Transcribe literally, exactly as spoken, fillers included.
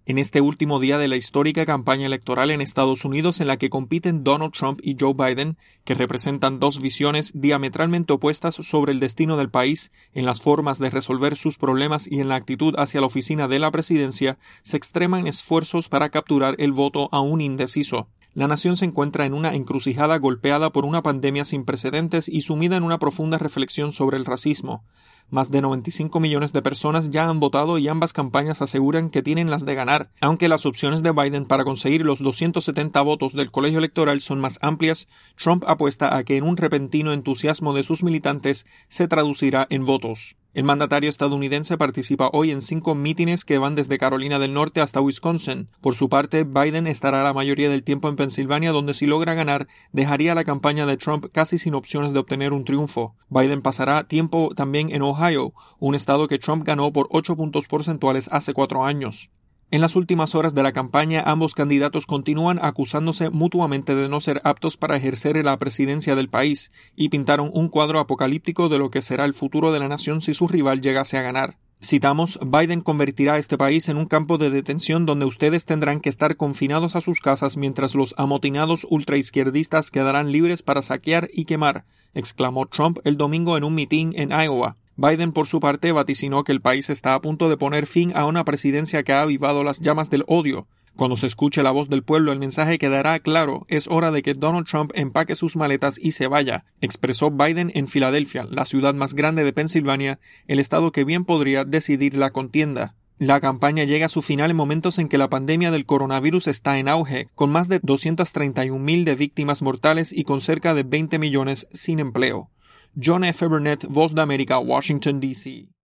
En este último día de la histórica campaña electoral en Estados Unidos en la que compiten Donald Trump y Joe Biden, que representan dos visiones diametralmente opuestas sobre el destino del país, en las formas de resolver sus problemas y en la actitud hacia la oficina de la presidencia, se extreman esfuerzos para capturar el voto aún indeciso. La nación se encuentra en una encrucijada golpeada por una pandemia sin precedentes y sumida en una profunda reflexión sobre el racismo. Más de noventa y cinco millones de personas ya han votado y ambas campañas aseguran que tienen las de ganar. Aunque las opciones de Biden para conseguir los doscientos setenta votos del colegio electoral son más amplias, Trump apuesta a que en un repentino entusiasmo de sus militantes se traducirá en votos. El mandatario estadounidense participa hoy en cinco mítines que van desde Carolina del Norte hasta Wisconsin. Por su parte, Biden estará la mayoría del tiempo en Pensilvania, donde si logra ganar, dejaría la campaña de Trump casi sin opciones de obtener un triunfo. Biden pasará tiempo también en Ohio, un estado que Trump ganó por ocho puntos porcentuales hace cuatro años. En las últimas horas de la campaña, ambos candidatos continúan acusándose mutuamente de no ser aptos para ejercer la presidencia del país y pintaron un cuadro apocalíptico de lo que será el futuro de la nación si su rival llegase a ganar. Citamos, Biden convertirá a este país en un campo de detención donde ustedes tendrán que estar confinados a sus casas mientras los amotinados ultraizquierdistas quedarán libres para saquear y quemar, exclamó Trump el domingo en un mitin en Iowa. Biden, por su parte, vaticinó que el país está a punto de poner fin a una presidencia que ha avivado las llamas del odio. Cuando se escuche la voz del pueblo, el mensaje quedará claro. Es hora de que Donald Trump empaque sus maletas y se vaya, expresó Biden en Filadelfia, la ciudad más grande de Pensilvania, el estado que bien podría decidir la contienda. La campaña llega a su final en momentos en que la pandemia del coronavirus está en auge, con más de doscientos treinta y un mil de víctimas mortales y con cerca de veinte millones sin empleo. John F. Burnett, Voz de América, Washington, D C